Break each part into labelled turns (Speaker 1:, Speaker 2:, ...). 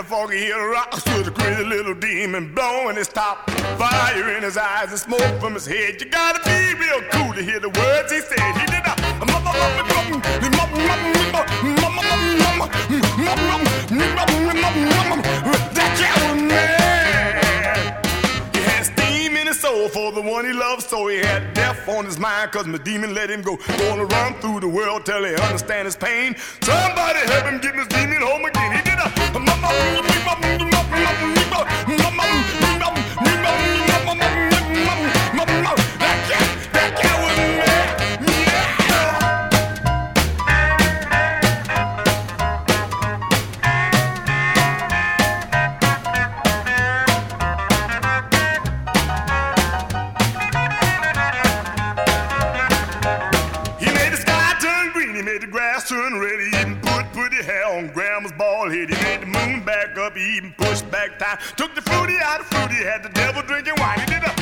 Speaker 1: the foggy hill rocks with a crazy little demon blowing his top. Fire in his eyes and smoke from his head. You gotta be real cool to hear the words he said. He did a that cat was mad. He had steam in his soul for the one he loved, so he had death on his mind, cause my demon let him go. Gonna run through the world till he understand his pain. Somebody help him get his demon home again. He did a that cat was mad. He made the sky turn green, he made the grass turn red. He even put pretty hair on grandma's bald head. He made the moon back up, he even pushed back time. Took the fruity out of fruity, had the devil drinking wine. He did a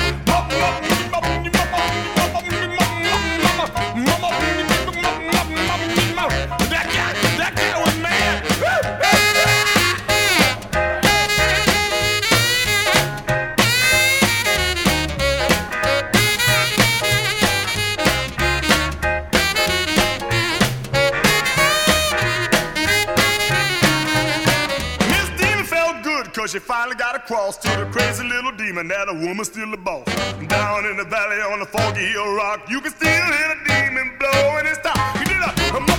Speaker 1: that cat was mad. Miss Demon felt good, cause she finally got across to the crazy little demon that a woman's still the boss. Down in the valley on the foggy hill rock, you can still hear the demon blowing his top. He did a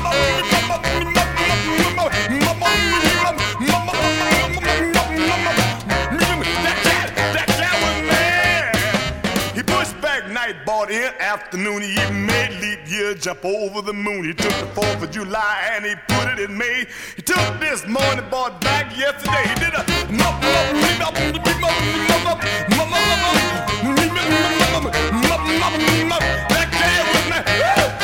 Speaker 1: that cat was mad. He pushed back night, bought in afternoon. He even made leap year jump over the moon. He took the 4th of July and he put it in May. He took this morning, bought back yesterday. He did a that cat was mad.